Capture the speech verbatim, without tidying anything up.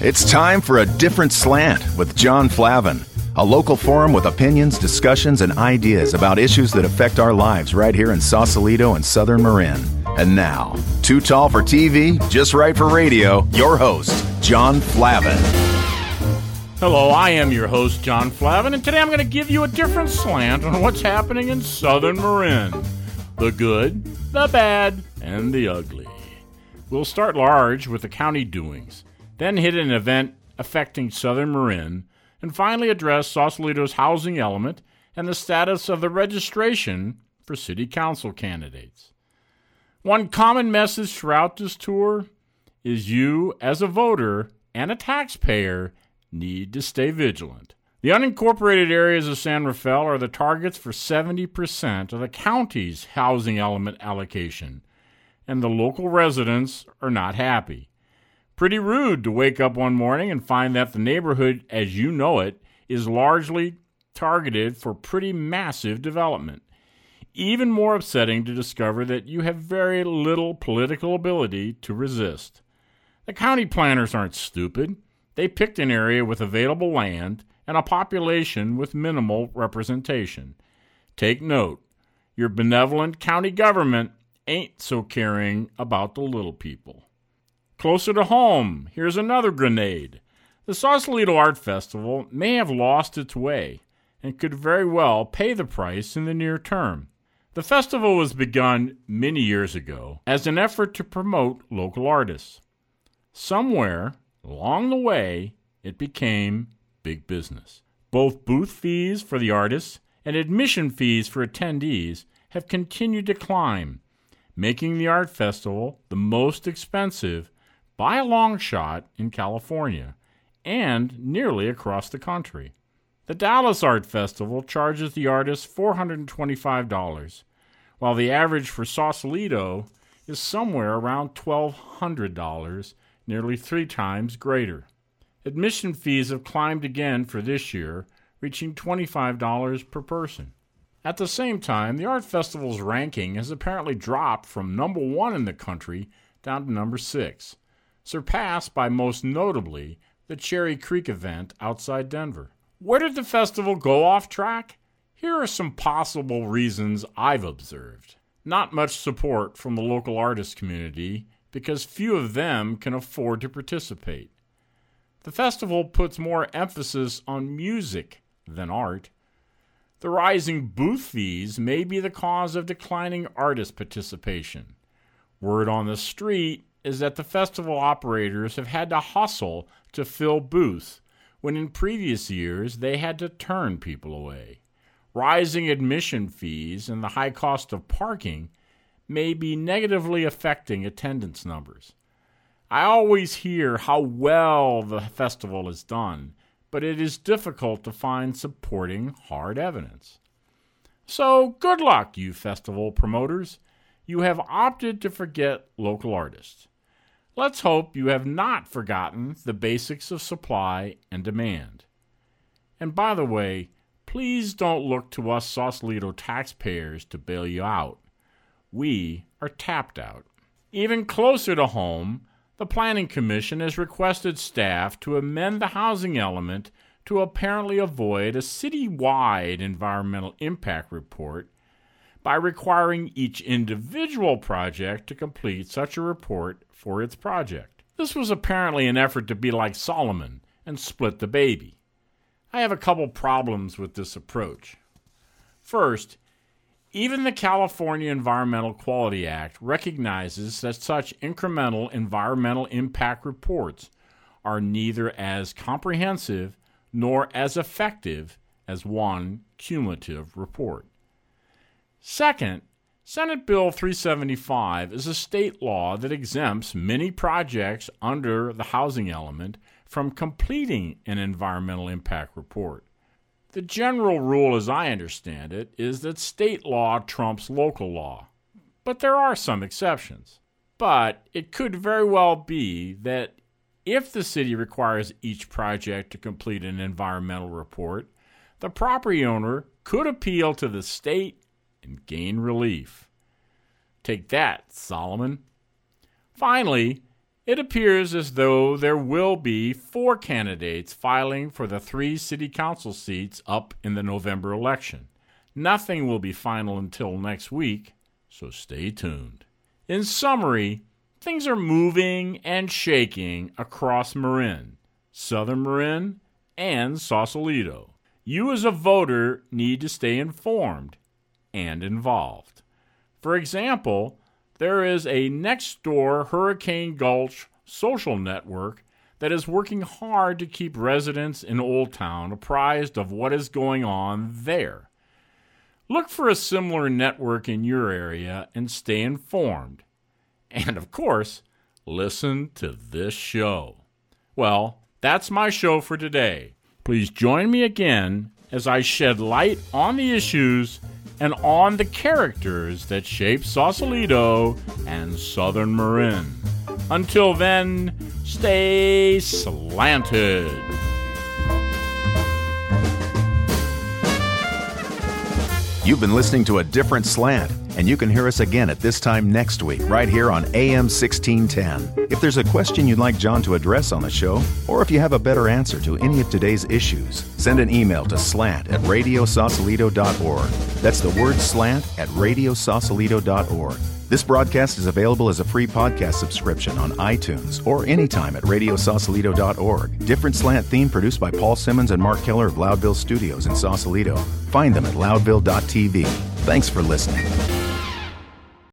It's time for A Different Slant with John Flavin, a local forum with opinions, discussions, and ideas about issues that affect our lives right here in Sausalito and Southern Marin. And now, too tall for T V, just right for radio, your host, John Flavin. Hello, I am your host, John Flavin, and today I'm going to give you a different slant on what's happening in Southern Marin. The good, the bad, and the ugly. We'll start large with the county doings, then hit an event affecting Southern Marin, and finally address Sausalito's housing element and the status of the registration for city council candidates. One common message throughout this tour is you, as a voter and a taxpayer, need to stay vigilant. The unincorporated areas of San Rafael are the targets for seventy percent of the county's housing element allocation, and the local residents are not happy. Pretty rude to wake up one morning and find that the neighborhood as you know it is largely targeted for pretty massive development. Even more upsetting to discover that you have very little political ability to resist. The county planners aren't stupid. They picked an area with available land and a population with minimal representation. Take note, your benevolent county government ain't so caring about the little people. Closer to home, here's another grenade. The Sausalito Art Festival may have lost its way and could very well pay the price in the near term. The festival was begun many years ago as an effort to promote local artists. Somewhere along the way, it became big business. Both booth fees for the artists and admission fees for attendees have continued to climb, making the art festival the most expensive by a long shot in California and nearly across the country. The Dallas Art Festival charges the artists four hundred twenty-five dollars, while the average for Sausalito is somewhere around twelve hundred dollars, nearly three times greater. Admission fees have climbed again for this year, reaching twenty-five dollars per person. At the same time, the Art Festival's ranking has apparently dropped from number one in the country down to number six, surpassed by most notably the Cherry Creek event outside Denver. Where did the festival go off track? Here are some possible reasons I've observed. Not much support from the local artist community because few of them can afford to participate. The festival puts more emphasis on music than art. The rising booth fees may be the cause of declining artist participation. Word on the street is that the festival operators have had to hustle to fill booths when in previous years they had to turn people away. Rising admission fees and the high cost of parking may be negatively affecting attendance numbers. I always hear how well the festival is done, but it is difficult to find supporting hard evidence. So good luck, you festival promoters. You have opted to forget local artists. Let's hope you have not forgotten the basics of supply and demand. And by the way, please don't look to us Sausalito taxpayers to bail you out. We are tapped out. Even closer to home, the Planning Commission has requested staff to amend the housing element to apparently avoid a city-wide environmental impact report by requiring each individual project to complete such a report for its project. This was apparently an effort to be like Solomon and split the baby. I have a couple problems with this approach. First, even the California Environmental Quality Act recognizes that such incremental environmental impact reports are neither as comprehensive nor as effective as one cumulative report. Second, Senate Bill three seventy-five is a state law that exempts many projects under the housing element from completing an environmental impact report. The general rule, as I understand it, is that state law trumps local law, but there are some exceptions. But it could very well be that if the city requires each project to complete an environmental report, the property owner could appeal to the state and gain relief. Take that, Solomon. Finally, It appears as though there will be four candidates filing for the three city council seats up in the November election. Nothing will be final until next week, so stay tuned. In summary, things are moving and shaking across Marin, Southern Marin, and Sausalito. You as a voter need to stay informed and involved. For example, there is a next-door Hurricane Gulch social network that is working hard to keep residents in Old Town apprised of what is going on there. Look for a similar network in your area and stay informed. And, of course, listen to this show. Well, that's my show for today. Please join me again as I shed light on the issues and on the characters that shape Sausalito and Southern Marin. Until then, stay slanted. You've been listening to A Different Slant, and you can hear us again at this time next week, right here on A M sixteen ten. If there's a question you'd like John to address on the show, or if you have a better answer to any of today's issues, send an email to slant at radio sausalito dot org. That's the word slant at radio sausalito dot org. This broadcast is available as a free podcast subscription on iTunes or anytime at radio sausalito dot org. Different Slant theme produced by Paul Simmons and Mark Keller of Loudville Studios in Sausalito. Find them at loudville dot t v. Thanks for listening.